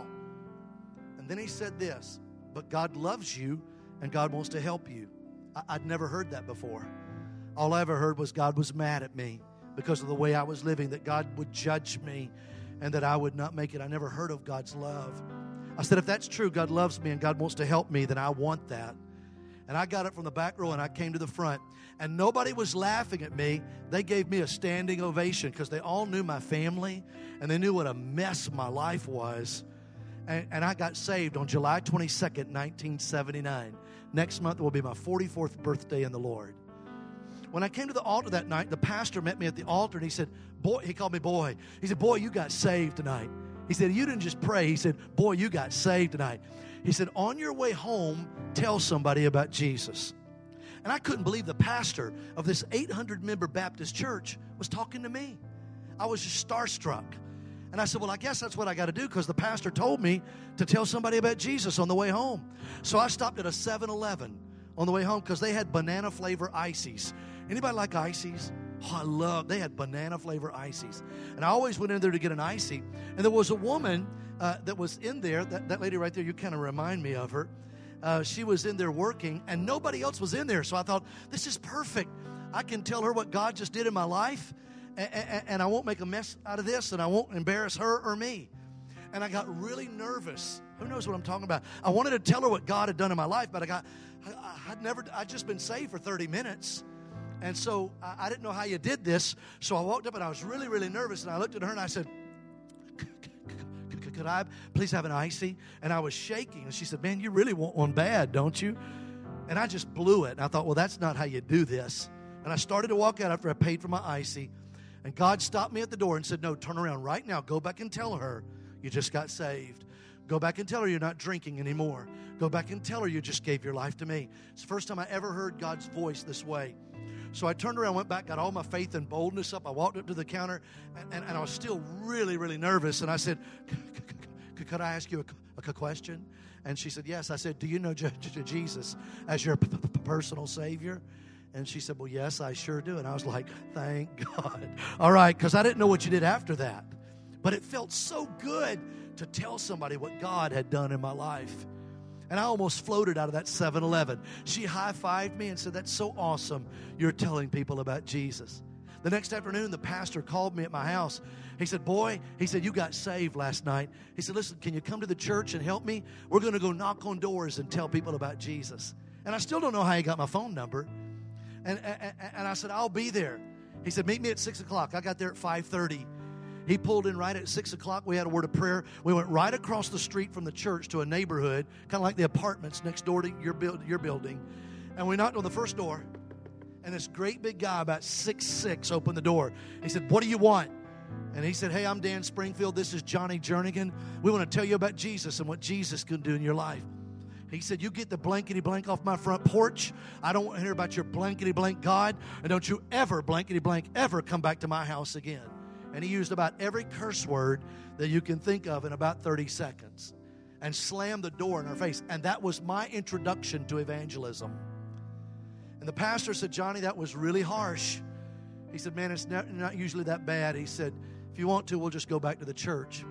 And then he said this, "But God loves you, and God wants to help you." I, I'd never heard that before. All I ever heard was God was mad at me because of the way I was living, that God would judge me and that I would not make it. I never heard of God's love. I said, if that's true, God loves me and God wants to help me, then I want that. And I got up from the back row and I came to the front. And nobody was laughing at me. They gave me a standing ovation because they all knew my family and they knew what a mess my life was. And, and I got saved on July twenty-second, nineteen seventy-nine. Next month will be my forty-fourth birthday in the Lord. When I came to the altar that night, the pastor met me at the altar and he said, boy, he called me boy. He said, boy, you got saved tonight. He said, you didn't just pray. He said, boy, you got saved tonight. He said, on your way home, tell somebody about Jesus. And I couldn't believe the pastor of this eight hundred member Baptist church was talking to me. I was just starstruck. And I said, well, I guess that's what I got to do because the pastor told me to tell somebody about Jesus on the way home. So I stopped at a seven eleven on the way home because they had banana flavor ices. Anybody like ices? Oh, I love, they had banana flavor ices. And I always went in there to get an icy. And there was a woman uh, that was in there, that, that lady right there, you kind of remind me of her. Uh, she was in there working, and nobody else was in there. So I thought, this is perfect. I can tell her what God just did in my life, and, and, and I won't make a mess out of this, and I won't embarrass her or me. And I got really nervous. Who knows what I'm talking about? I wanted to tell her what God had done in my life, but I got, I, I'd never, I'd just been saved for thirty minutes. And so I, I didn't know how you did this. So I walked up and I was really, really nervous. And I looked at her and I said, could I please have an icy? And I was shaking. And she said, man, you really want one bad, don't you? And I just blew it. And I thought, well, that's not how you do this. And I started to walk out after I paid for my icy. And God stopped me at the door and said, no, turn around right now. Go back and tell her you just got saved. Go back and tell her you're not drinking anymore. Go back and tell her you just gave your life to me. It's the first time I ever heard God's voice this way. So I turned around, went back, got all my faith and boldness up. I walked up to the counter, and, and, and I was still really, really nervous. And I said, could I ask you a, a question? And she said, yes. I said, do you know J- J- Jesus as your p- p- personal Savior? And she said, well, yes, I sure do. And I was like, thank God. All right, because I didn't know what you did after that. But it felt so good to tell somebody what God had done in my life. And I almost floated out of that seven eleven. She high-fived me and said, that's so awesome. You're telling people about Jesus. The next afternoon, the pastor called me at my house. He said, boy, he said, you got saved last night. He said, listen, can you come to the church and help me? We're going to go knock on doors and tell people about Jesus. And I still don't know how he got my phone number. And, and, and I said, I'll be there. He said, meet me at six o'clock. I got there at five thirty. He pulled in right at six o'clock. We had a word of prayer. We went right across the street from the church to a neighborhood, kind of like the apartments next door to your, build, your building. And we knocked on the first door, and this great big guy, about six foot six, opened the door. He said, what do you want? And he said, hey, I'm Dan Springfield. This is Johnny Jernigan. We want to tell you about Jesus and what Jesus can do in your life. He said, you get the blankety blank off my front porch. I don't want to hear about your blankety blank God. And don't you ever, blankety blank, ever come back to my house again. And he used about every curse word that you can think of in about thirty seconds and slammed the door in our face. And that was my introduction to evangelism. And the pastor said, Johnny, that was really harsh. He said, man, it's not, not usually that bad. He said, if you want to, we'll just go back to the church.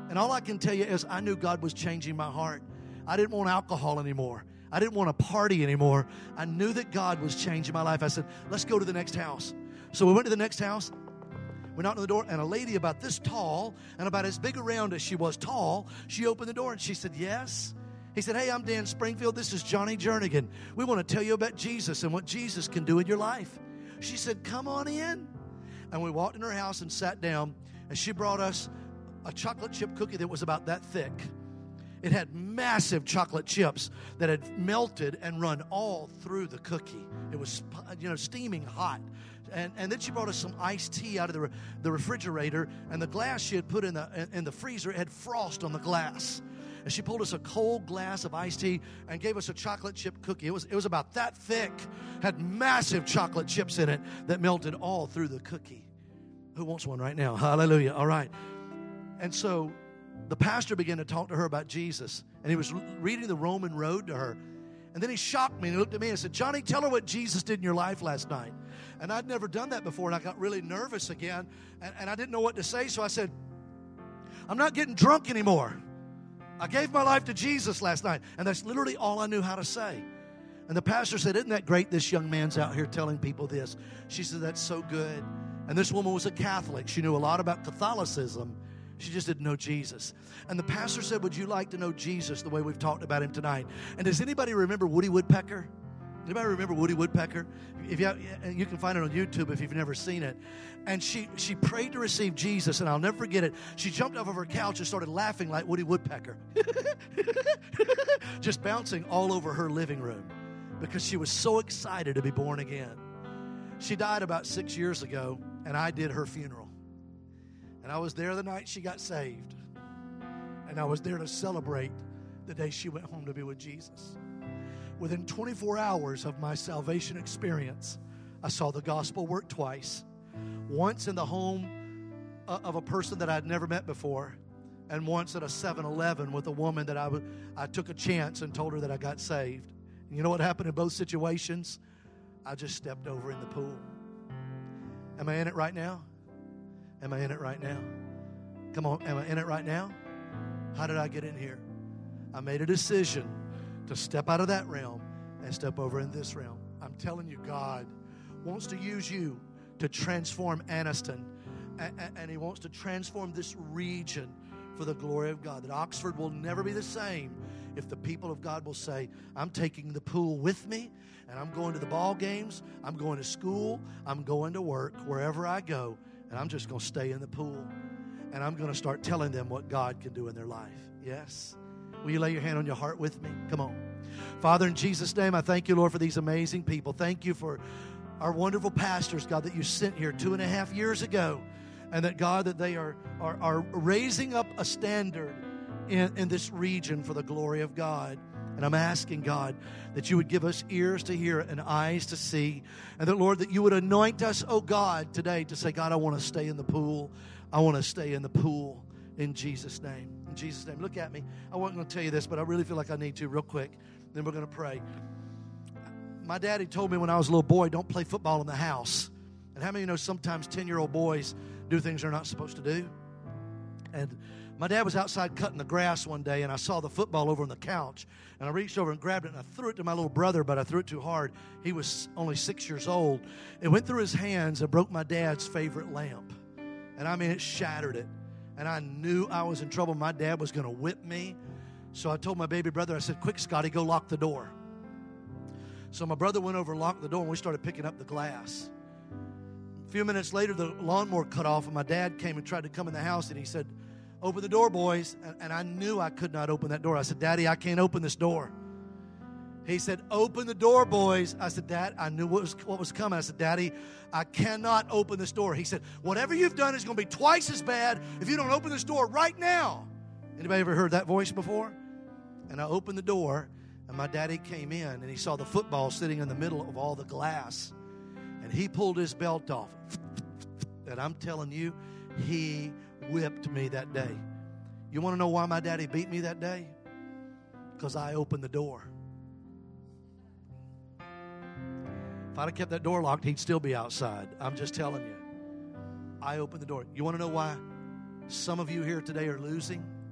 And all I can tell you is I knew God was changing my heart. I didn't want alcohol anymore. I didn't want to party anymore. I knew that God was changing my life. I said, let's go to the next house. So we went to the next house. We knocked on the door, and a lady about this tall and about as big around as she was tall, she opened the door, and she said, yes. He said, hey, I'm Dan Springfield. This is Johnny Jernigan. We want to tell you about Jesus and what Jesus can do in your life. She said, come on in. And we walked in her house and sat down, and she brought us a chocolate chip cookie that was about that thick. It had massive chocolate chips that had melted and run all through the cookie. It was, you know, steaming hot. And, and then she brought us some iced tea out of the, re, the refrigerator, and the glass she had put in the, in, in the freezer, it had frost on the glass. And she pulled us a cold glass of iced tea and gave us a chocolate chip cookie. It was, it was about that thick, had massive chocolate chips in it that melted all through the cookie. Who wants one right now? Hallelujah. All right. And so the pastor began to talk to her about Jesus, and he was reading the Roman Road to her. And then he shocked me, and he looked at me and said, Johnny, tell her what Jesus did in your life last night. And I'd never done that before, and I got really nervous again, and, and I didn't know what to say, so I said, I'm not getting drunk anymore. I gave my life to Jesus last night, and that's literally all I knew how to say. And the pastor said, isn't that great this young man's out here telling people this? She said, that's so good. And this woman was a Catholic. She knew a lot about Catholicism. She just didn't know Jesus. And the pastor said, would you like to know Jesus the way we've talked about him tonight? And does anybody remember Woody Woodpecker? Anybody remember Woody Woodpecker? If you, have, you can find it on YouTube if you've never seen it. And she, she prayed to receive Jesus, and I'll never forget it. She jumped off of her couch and started laughing like Woody Woodpecker. Just bouncing all over her living room because she was so excited to be born again. She died about six years ago, and I did her funeral. And I was there the night she got saved. And I was there to celebrate the day she went home to be with Jesus. Within twenty-four hours of my salvation experience, I saw the gospel work twice. Once in the home of a person that I'd never met before, and once at a seven eleven with a woman that I, w- I took a chance and told her that I got saved. And you know what happened in both situations? I just stepped over in the pool. Am I in it right now? Am I in it right now? Come on, am I in it right now? How did I get in here? I made a decision to step out of that realm and step over in this realm. I'm telling you, God wants to use you to transform Anniston, and, and He wants to transform this region for the glory of God. That Oxford will never be the same if the people of God will say, I'm taking the pool with me, and I'm going to the ball games, I'm going to school, I'm going to work, wherever I go, and I'm just going to stay in the pool, and I'm going to start telling them what God can do in their life. Yes? Will you lay your hand on your heart with me? Come on. Father, in Jesus' name, I thank you, Lord, for these amazing people. Thank you for our wonderful pastors, God, that you sent here two and a half years ago. And that, God, that they are, are, are raising up a standard in, in this region for the glory of God. And I'm asking, God, that you would give us ears to hear and eyes to see. And that, Lord, that you would anoint us, oh God, today to say, God, I want to stay in the pool. I want to stay in the pool in Jesus' name. In Jesus' name. Look at me. I wasn't going to tell you this, but I really feel like I need to real quick. Then we're going to pray. My daddy told me when I was a little boy, don't play football in the house. And how many of you know sometimes ten-year-old boys do things they're not supposed to do? And my dad was outside cutting the grass one day, and I saw the football over on the couch. And I reached over and grabbed it, and I threw it to my little brother, but I threw it too hard. He was only six years old. It went through his hands and broke my dad's favorite lamp. And I mean, it shattered it. And I knew I was in trouble. My dad was going to whip me. So I told my baby brother, I said, quick, Scotty, go lock the door. So my brother went over and locked the door, and we started picking up the glass. A few minutes later, the lawnmower cut off, and my dad came and tried to come in the house, and he said, open the door, boys. And, and I knew I could not open that door. I said, Daddy, I can't open this door. He said, open the door, boys. I said, Dad, I knew what was, what was coming. I said, Daddy, I cannot open this door. He said, whatever you've done is going to be twice as bad if you don't open this door right now. Anybody ever heard that voice before? And I opened the door, and my daddy came in, and he saw the football sitting in the middle of all the glass. And he pulled his belt off. And I'm telling you, he whipped me that day. You want to know why my daddy beat me that day? Because I opened the door. If I'd have kept that door locked, he'd still be outside. I'm just telling you. I opened the door. You want to know why some of you here today are losing?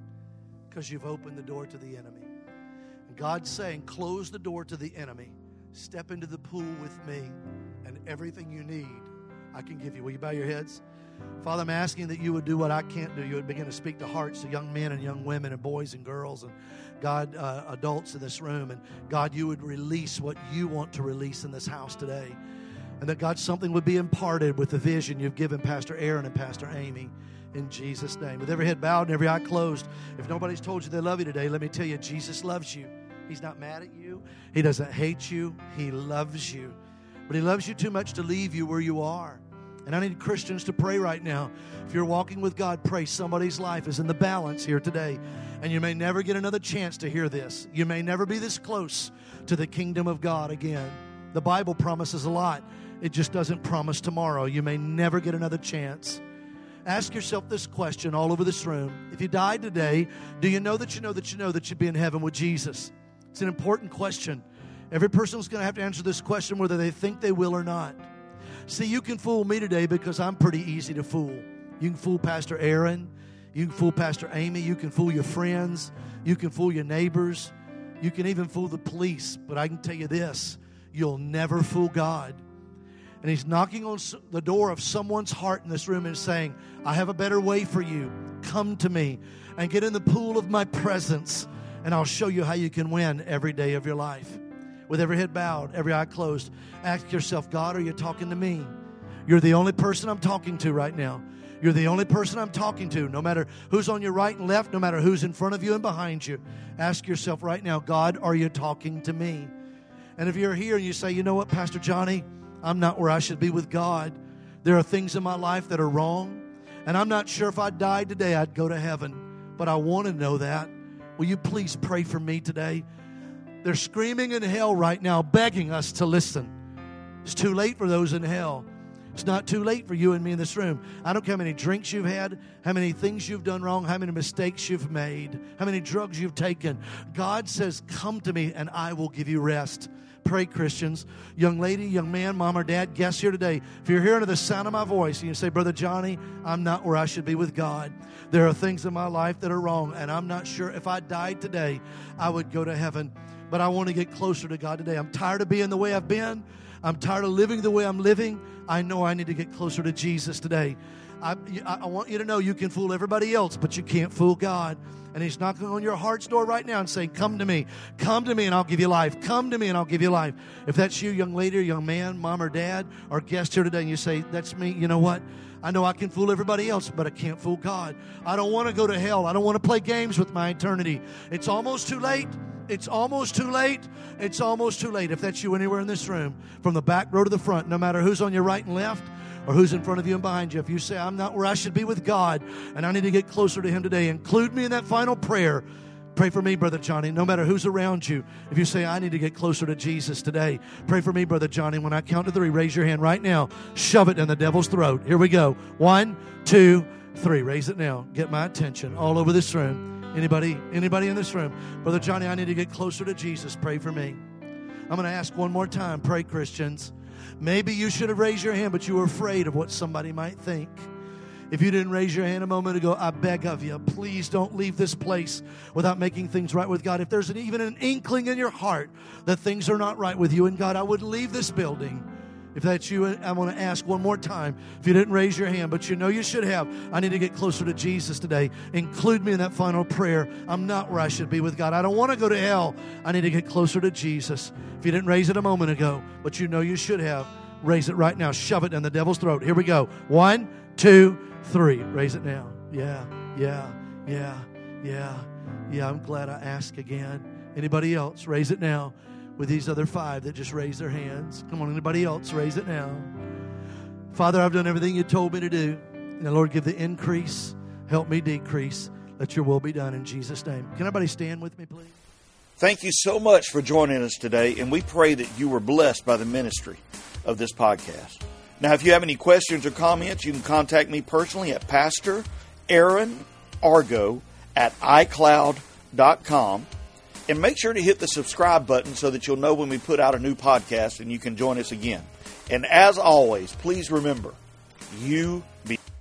because you've opened the door to the enemy. And God's saying, close the door to the enemy. Step into the pool with me, and everything you need, I can give you. Will you bow your heads? Father, I'm asking that you would do what I can't do. You would begin to speak to hearts of young men and young women and boys and girls and, God, uh, adults in this room. And, God, you would release what you want to release in this house today. And that, God, something would be imparted with the vision you've given Pastor Aaron and Pastor Amy in Jesus' name. With every head bowed and every eye closed, if nobody's told you they love you today, let me tell you, Jesus loves you. He's not mad at you. He doesn't hate you. He loves you. But he loves you too much to leave you where you are. And I need Christians to pray right now. If you're walking with God, pray. Somebody's life is in the balance here today. And you may never get another chance to hear this. You may never be this close to the kingdom of God again. The Bible promises a lot. It just doesn't promise tomorrow. You may never get another chance. Ask yourself this question all over this room. If you died today, do you know that you know that you know that you'd be in heaven with Jesus? It's an important question. Every person's going to have to answer this question whether they think they will or not. See, you can fool me today because I'm pretty easy to fool. You can fool Pastor Aaron. You can fool Pastor Amy. You can fool your friends. You can fool your neighbors. You can even fool the police. But I can tell you this, you'll never fool God. And he's knocking on the door of someone's heart in this room and saying, I have a better way for you. Come to me and get in the pool of my presence, and I'll show you how you can win every day of your life. With every head bowed, every eye closed, ask yourself, God, are you talking to me? You're the only person I'm talking to right now. You're the only person I'm talking to. No matter who's on your right and left, no matter who's in front of you and behind you, ask yourself right now, God, are you talking to me? And if you're here and you say, you know what, Pastor Johnny, I'm not where I should be with God. There are things in my life that are wrong, and I'm not sure if I died today I'd go to heaven, but I want to know that. Will you please pray for me today? They're screaming in hell right now, begging us to listen. It's too late for those in hell. It's not too late for you and me in this room. I don't care how many drinks you've had, how many things you've done wrong, how many mistakes you've made, how many drugs you've taken. God says, come to me and I will give you rest. Pray, Christians. Young lady, young man, mom or dad, guest here today. If you're here under the sound of my voice and you say, Brother Johnny, I'm not where I should be with God. There are things in my life that are wrong, and I'm not sure if I died today, I would go to heaven. But I want to get closer to God today. I'm tired of being the way I've been. I'm tired of living the way I'm living. I know I need to get closer to Jesus today. I, I want you to know you can fool everybody else, but you can't fool God. And he's knocking on your heart's door right now and saying, come to me. Come to me and I'll give you life. Come to me and I'll give you life. If that's you, young lady or young man, mom or dad, or guest here today, and you say, that's me, you know what? I know I can fool everybody else, but I can't fool God. I don't want to go to hell. I don't want to play games with my eternity. It's almost too late. It's almost too late. It's almost too late. If that's you anywhere in this room, from the back row to the front, no matter who's on your right and left, or who's in front of you and behind you, if you say, I'm not where I should be with God, and I need to get closer to Him today, include me in that final prayer. Pray for me, Brother Johnny, no matter who's around you. If you say, I need to get closer to Jesus today, pray for me, Brother Johnny. When I count to three, raise your hand right now. Shove it in the devil's throat. Here we go. One, two, three. Raise it now. Get my attention all over this room. Anybody, anybody in this room? Brother Johnny, I need to get closer to Jesus. Pray for me. I'm going to ask one more time. Pray, Christians. Maybe you should have raised your hand, but you were afraid of what somebody might think. If you didn't raise your hand a moment ago, I beg of you, please don't leave this place without making things right with God. If there's an, even an inkling in your heart that things are not right with you and God, I wouldn't leave this building. If that's you, I want to ask one more time. If you didn't raise your hand, but you know you should have, I need to get closer to Jesus today. Include me in that final prayer. I'm not where I should be with God. I don't want to go to hell. I need to get closer to Jesus. If you didn't raise it a moment ago, but you know you should have, raise it right now. Shove it in the devil's throat. Here we go. One, two, three. Raise it now. Yeah, yeah, yeah, yeah, yeah. I'm glad I asked again. Anybody else? Raise it now. With these other five that just raised their hands. Come on, anybody else? Raise it now. Father, I've done everything you told me to do. And Lord, give the increase. Help me decrease. Let your will be done in Jesus' name. Can everybody stand with me, please? Thank you so much for joining us today, and we pray that you were blessed by the ministry of this podcast. Now, if you have any questions or comments, you can contact me personally at Pastor Aaron Argo at i cloud dot com. And make sure to hit the subscribe button so that you'll know when we put out a new podcast and you can join us again. And as always, please remember, you be...